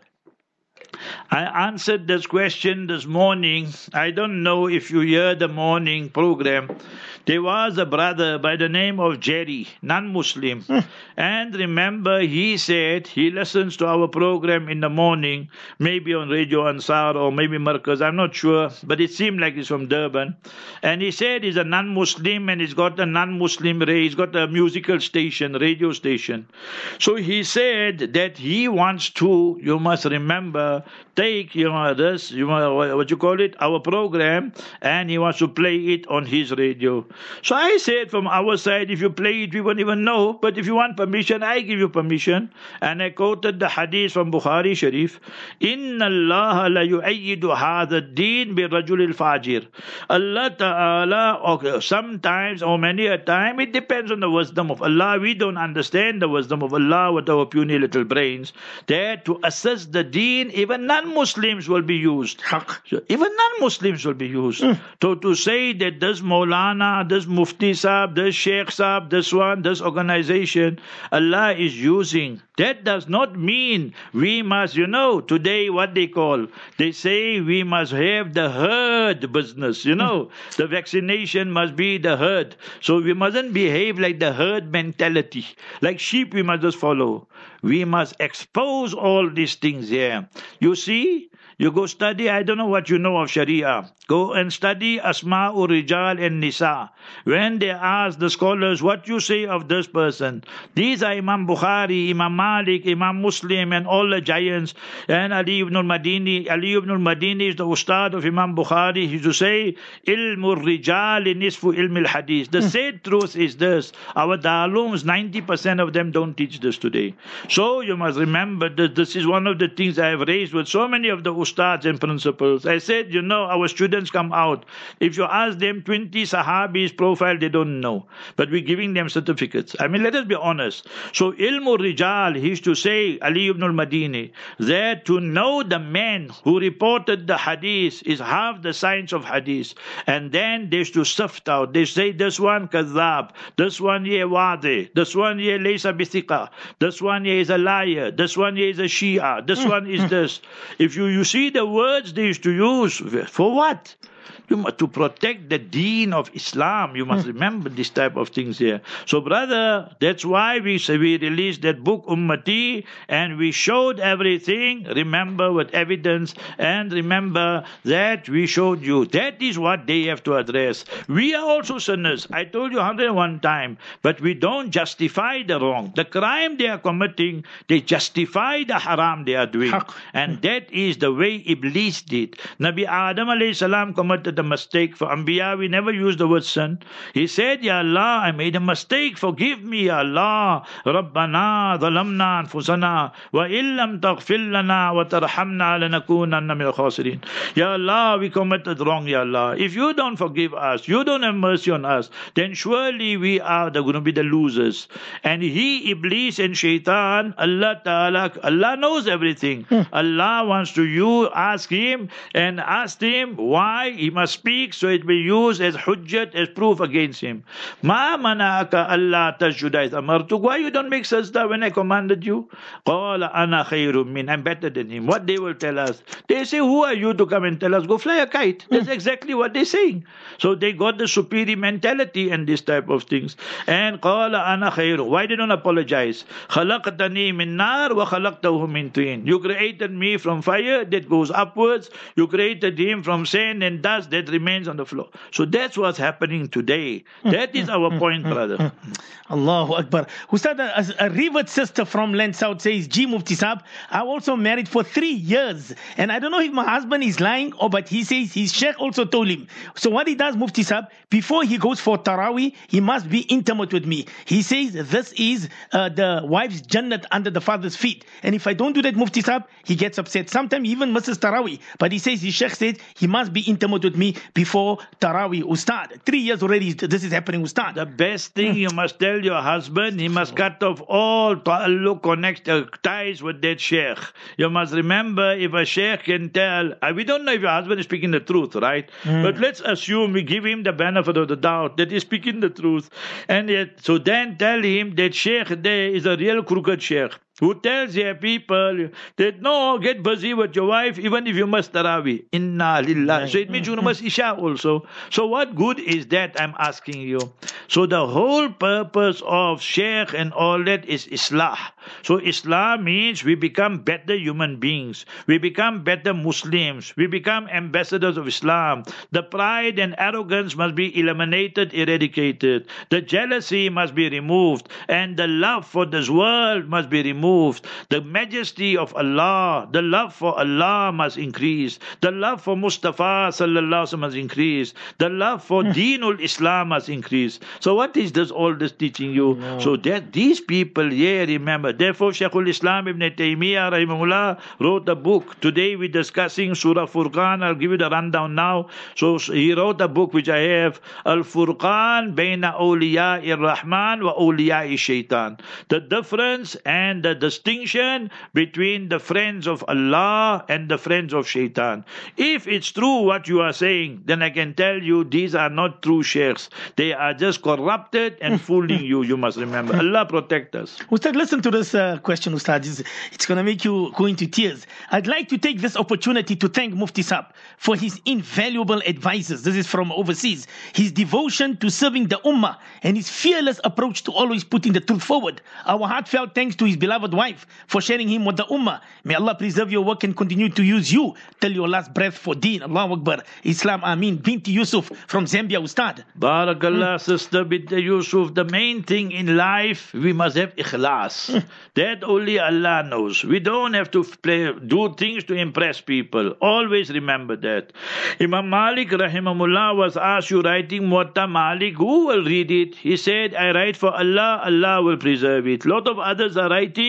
I answered this question this morning. I don't know if you hear the morning program. There was a brother by the name of Jerry, non-Muslim. And remember, he said he listens to our program in the morning, maybe on Radio Ansar or maybe Markaz, I'm not sure, but it seemed like he's from Durban. And he said he's a non-Muslim and he's got a non-Muslim, he's got a musical station, radio station. So he said that he wants to, you must remember, take, this, what you call it, our program, and he wants to play it on his radio. So I said from our side, if you play it, we won't even know. But if you want permission, I give you permission. And I quoted the hadith from Bukhari Sharif. Inna Allah la yu'ayyidu hadha ad-deen bi rajul al-fajir. Allah Ta'ala, sometimes or many a time, it depends on the wisdom of Allah. We don't understand the wisdom of Allah with our puny little brains. There to assist the deen, even non-Muslims will be used. So even non-Muslims will be used. So to say that this Maulana, this Mufti Sahib, this Sheikh Sahib, this one, this organization, Allah is using. That does not mean we must, today what they call, they say we must have the herd business, the vaccination must be the herd. So we mustn't behave like the herd mentality. Like sheep we must just follow. We must expose all these things here. You see? You go study, I don't know what you know of Sharia. Go and study Asma'ul Rijal and Nisa. When they ask the scholars, what you say of this person? These are Imam Bukhari, Imam Malik, Imam Muslim, and all the giants. And Ali ibn al-Madini. Ali ibn al-Madini is the ustad of Imam Bukhari. He used to say, Ilmul Rijal nisfu ilmil hadith. The sad truth is this. Our Dalums, 90% of them don't teach this today. So you must remember that this is one of the things I have raised with so many of the ustad ustads and principals. I said, our students come out. If you ask them 20 Sahabis profile, they don't know. But we're giving them certificates. I mean, let us be honest. So, ilmul rijal, he used to say, Ali ibn al-Madini, that to know the men who reported the hadith is half the science of hadith. And then they used to sift out. They say, this one kadhab, this one ye wadi, this one ye laysa bithiqa, this one ye is a liar, this one ye is a Shia, this one is this. If you see the words they used to use, for what? To protect the deen of Islam. You must remember this type of things here. So, brother, that's why we released that book, Ummati, and we showed everything, remember, with evidence, and remember that we showed you. That is what they have to address. We are also sinners. I told you 101 times, but we don't justify the wrong. The crime they are committing, they justify the haram they are doing. And that is the way Iblis did. Nabi Adam alayhi salam committed a mistake. For Anbiya, we never use the word sin. He said, Ya Allah, I made a mistake. Forgive me, Ya Allah. Rabbana, dhalamna anfusana, wa illam taghfir lana, wa tarhamna, lanakunanna min al-khasirin. Ya Allah, we committed wrong, Ya Allah. If you don't forgive us, you don't have mercy on us, then surely we are going to be the losers. And he, Iblis and Shaitan, Allah knows everything. Allah wants to ask him why he must speak, so it will be used as hujjat, as proof against him. Ma mana'aka Allah tasjuda idh amartuk. Why you don't make sajda when I commanded you? Qala ana khairum min. I'm better than him. What they will tell us? They say, who are you to come and tell us? Go fly a kite. That's exactly what they're saying. So they got the superior mentality and this type of things. And qala ana khairum. Why they don't apologize? Khalaqtani min nar wa khalaqtahu min tin. You created me from fire that goes upwards. You created him from sand and dust that remains on the floor. So that's what's happening today. That is our point, brother. Allahu Akbar. Ustad, a revert sister from Land South says, G Mufti Saab, I also married for 3 years. And I don't know if my husband is lying but he says his sheikh also told him. So what he does, Mufti Saab, before he goes for Taraweeh, he must be intimate with me. He says this is the wife's Jannat under the father's feet. And if I don't do that, Mufti Saab, he gets upset. Sometimes he even misses Taraweeh. But he says his sheikh said he must be intimate with me before Taraweeh. Ustad, 3 years already this is happening, Ustad. The best thing you must tell your husband, he must cut off all ties with that sheikh. You must remember, if a sheikh can tell, we don't know if your husband is speaking the truth, right? But let's assume we give him the benefit of the doubt that he's speaking the truth. And yet, so then tell him that sheikh there is a real crooked sheikh who tells your people that no, get busy with your wife even if you must Taraweeh. Inna lillah. So it means you must Isha also. So what good is that, I'm asking you? So the whole purpose of sheikh and all that is Islah. So Islam means we become better human beings. We become better Muslims. We become ambassadors of Islam. The pride and arrogance must be eliminated, eradicated. The jealousy must be removed. And the love for this world must be removed. The majesty of Allah, the love for Allah must increase. The love for Mustafa sallallahu alaihi wasallam must increase. The love for Deenul Islam must increase. So what is this all this teaching you? No. So that these people here remember. Therefore Shaykhul Islam Ibn Taymiyyah rahimahullah wrote a book. Today we're discussing Surah Furqan. I'll give you the rundown now. So he wrote a book which I have, Al-Furqan Baina Awliya'i Rahman wa Awliya'i Shaitan. The difference and the distinction between the friends of Allah and the friends of Shaitan. If it's true what you are saying, then I can tell you these are not true sheikhs. They are just corrupted and fooling you. You must remember. Allah protect us. Ustad, listen to this question, Ustad. It's going to make you go into tears. I'd like to take this opportunity to thank Mufti Saab for his invaluable advices. This is from overseas. His devotion to serving the Ummah and his fearless approach to always putting the truth forward. Our heartfelt thanks to his beloved wife for sharing him with the Ummah. May Allah preserve your work and continue to use you till your last breath for deen. Allahu Akbar. Islam Ameen. Binti Yusuf from Zambia, Ustad. Barakallah, Sister Binti Yusuf. The main thing in life, we must have ikhlas. That only Allah knows. We don't have to do things to impress people. Always remember that. Imam Malik rahimahullah was asked, you writing Muwatta Malik, who will read it? He said, I write for Allah, Allah will preserve it. Lot of others are writing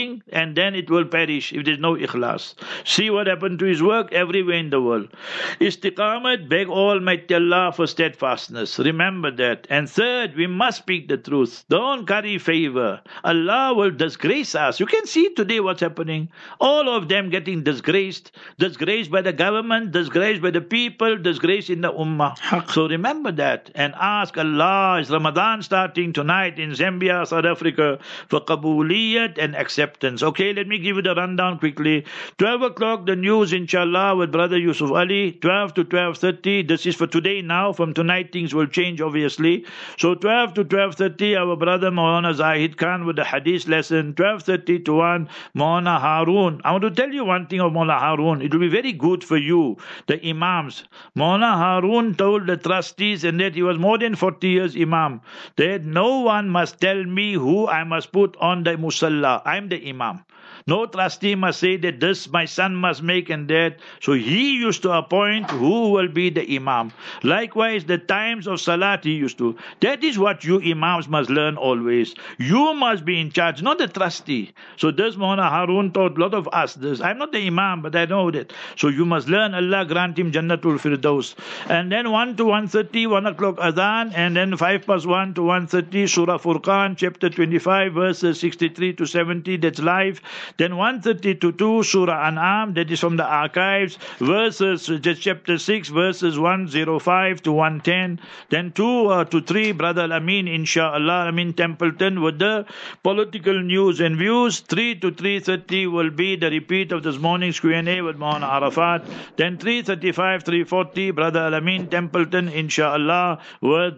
everything, and then it will perish if there's no ikhlas. See what happened to his work everywhere in the world. Istiqamat, beg Almighty Allah for steadfastness. Remember that. And third, we must speak the truth. Don't curry favor. Allah will disgrace us. You can see today what's happening. All of them getting disgraced. Disgraced by the government, disgraced by the people, disgraced in the ummah. So remember that and ask Allah. Is Ramadan starting tonight in Zambia, South Africa, for qabuliyat and acceptance. Okay, let me give you the rundown quickly. 12 o'clock, the news, inshallah, with Brother Yusuf Ali. 12 to 12:30. This is for today now. From tonight, things will change, obviously. So 12 to 12:30, our brother Maulana Zahid Khan with the hadith lesson. 12:30 to 1, Maulana Harun. I want to tell you one thing of Maulana Harun. It will be very good for you, the imams. Maulana Harun told the trustees, and that he was more than 40 years imam, that no one must tell me who I must put on the musalla. I'm the imam. No trustee must say that this my son must make and that. So he used to appoint who will be the imam. Likewise, the times of salat he used to. That is what you imams must learn always. You must be in charge, not the trustee. So this Maulana Harun taught a lot of us this. I'm not the imam, but I know that. So you must learn. Allah grant him Jannatul Firdaus. And then 1 to 1:30, 1 o'clock adhan, and then 5 plus 1 to 1:30, Surah Furqan, chapter 25, verses 63 to 70, that's live. Then 1:30 to 2, Surah An'am, that is from the archives, verses, just chapter 6, verses 105 to 110. Then 2 to 3, Brother Amin, inshallah, Amin Templeton, with the political news and views. 3 to 3:30 will be the repeat of this morning's Q&A with Maulana Arafat. Then 3:35, 3:40, Brother Amin Templeton, inshallah, with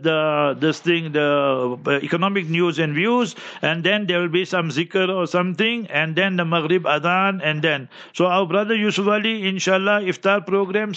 the economic news and views. And then there will be some zikr or something, and then the Maghrib Adhan, and then. So our brother Yusuf Ali, inshallah, iftar program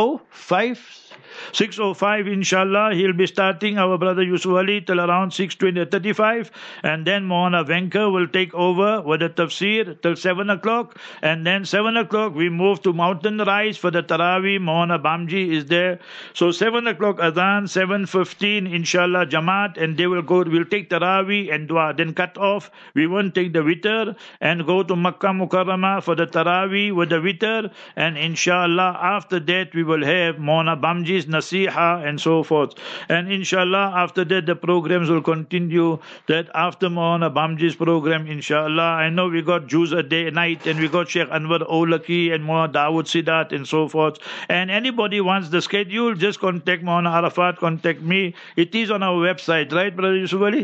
6:05, inshallah, he'll be starting, our brother Yusuf Ali, till around 6:35, and then Maulana Venka will take over with the tafsir till 7 o'clock, and then 7 o'clock we move to Mountain Rise for the Taraweeh. Maulana Bamji is there. So 7 o'clock Adhan, 7:15, inshallah, Jamaat, and they will go, we'll take Taraweeh and Dua, then cut off. We won't take the witr and go to Makkah Mukarramah for the Taraweeh with the witr, and inshallah, after that we will have Maulana Bamji's Nasiha and so forth. And inshallah, after that the programs will continue. That after Maulana Bamji's program, inshallah, I know we got Jews a day, night, and we got Sheikh Anwar Olaki and Maulana Dawood Sidat and so forth. And anybody wants the schedule, just contact Maulana Arafat, contact me. It is on our website, right, Brother Yusuf Ali?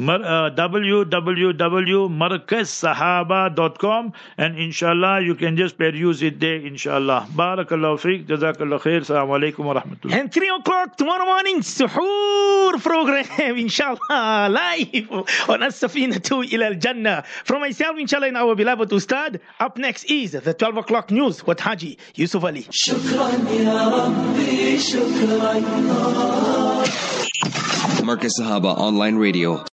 www.markazsahaba.com, and inshallah you can just peruse it there, inshallah. Barakallahu feek, jazakallah khair, assalamu alaikum wa rahmatullah. And 3 o'clock tomorrow morning, Suhoor program, inshallah, live on As-Safina 2 ila Al-Jannah. From myself, inshallah, and our beloved Ustad. Up next is the 12 o'clock news with Haji Yusuf Ali. شكرا يا ربي شكرا. Marcus Sahaba Online Radio.